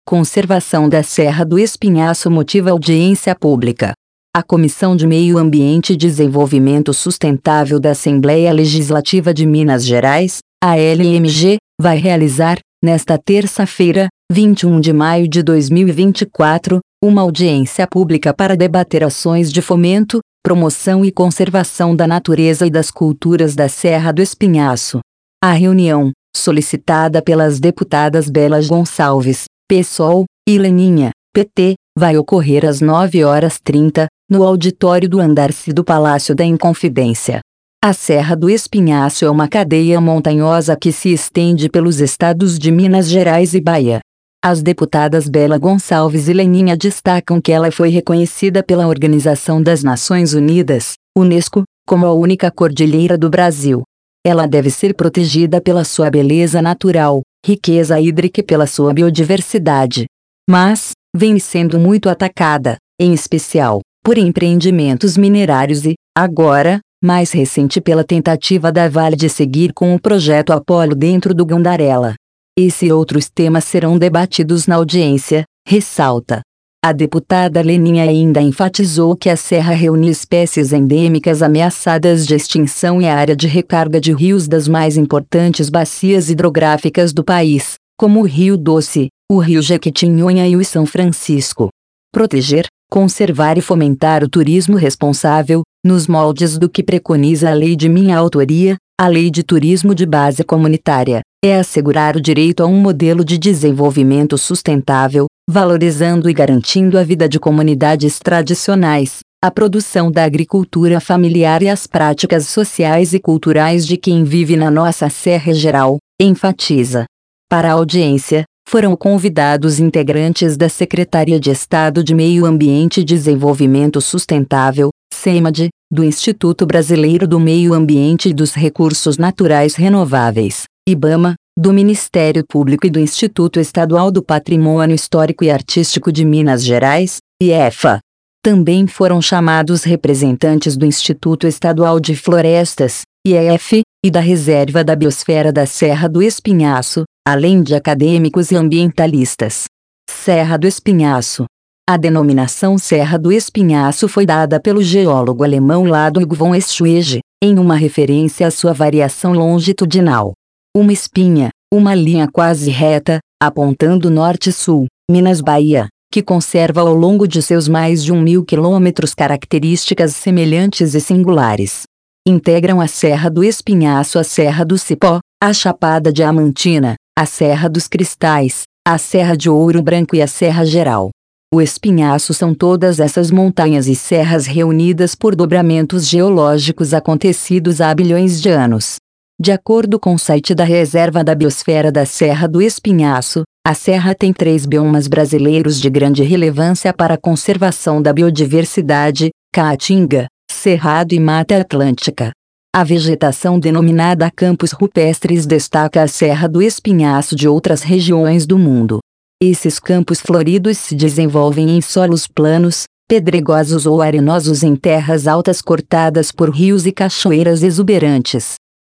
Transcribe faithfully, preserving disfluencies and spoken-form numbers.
Conservação da Serra do Espinhaço motiva audiência pública. A Comissão de Meio Ambiente e Desenvolvimento Sustentável da Assembleia Legislativa de Minas Gerais, a L M G, vai realizar, nesta terça-feira, vinte e um de maio de dois mil e vinte e quatro, uma audiência pública para debater ações de fomento, promoção e conservação da natureza e das culturas da Serra do Espinhaço. A reunião, solicitada pelas deputadas Bela Gonçalves, PSOL, e Leninha, P T, vai ocorrer às nove horas e trinta, no auditório do andar-se do Palácio da Inconfidência. A Serra do Espinhaço é uma cadeia montanhosa que se estende pelos estados de Minas Gerais e Bahia. As deputadas Bela Gonçalves e Leninha destacam que ela foi reconhecida pela Organização das Nações Unidas, Unesco, como a única cordilheira do Brasil. Ela deve ser protegida pela sua beleza natural, riqueza hídrica e pela sua biodiversidade. Mas, vem sendo muito atacada, em especial, por empreendimentos minerários e, agora, mais recente pela tentativa da Vale de seguir com o projeto Apolo dentro do Gandarela. Esse e outros temas serão debatidos na audiência, ressalta. A deputada Leninha ainda enfatizou que a serra reúne espécies endêmicas ameaçadas de extinção e a área de recarga de rios das mais importantes bacias hidrográficas do país, como o Rio Doce, o Rio Jequitinhonha e o São Francisco. Proteger, conservar e fomentar o turismo responsável, nos moldes do que preconiza a lei de minha autoria, a Lei de Turismo de Base Comunitária, é assegurar o direito a um modelo de desenvolvimento sustentável, valorizando e garantindo a vida de comunidades tradicionais, a produção da agricultura familiar e as práticas sociais e culturais de quem vive na nossa Serra Geral, enfatiza. Para a audiência, foram convidados integrantes da Secretaria de Estado de Meio Ambiente e Desenvolvimento Sustentável, SEMAD, do Instituto Brasileiro do Meio Ambiente e dos Recursos Naturais Renováveis, IBAMA, do Ministério Público e do Instituto Estadual do Patrimônio Histórico e Artístico de Minas Gerais, IEFA. Também foram chamados representantes do Instituto Estadual de Florestas, I E F, e da Reserva da Biosfera da Serra do Espinhaço, além de acadêmicos e ambientalistas. Serra do Espinhaço. A denominação Serra do Espinhaço foi dada pelo geólogo alemão Ludwig von Schwege, em uma referência à sua variação longitudinal. Uma espinha, uma linha quase reta, apontando norte-sul, Minas-Bahia, que conserva ao longo de seus mais de um mil quilômetros características semelhantes e singulares. Integram a Serra do Espinhaço, a Serra do Cipó, a Chapada Diamantina, a Serra dos Cristais, a Serra de Ouro Branco e a Serra Geral. O Espinhaço são todas essas montanhas e serras reunidas por dobramentos geológicos acontecidos há bilhões de anos. De acordo com o site da Reserva da Biosfera da Serra do Espinhaço, a serra tem três biomas brasileiros de grande relevância para a conservação da biodiversidade: Caatinga, Cerrado e Mata Atlântica. A vegetação denominada campos rupestres destaca a Serra do Espinhaço de outras regiões do mundo. Esses campos floridos se desenvolvem em solos planos, pedregosos ou arenosos em terras altas cortadas por rios e cachoeiras exuberantes.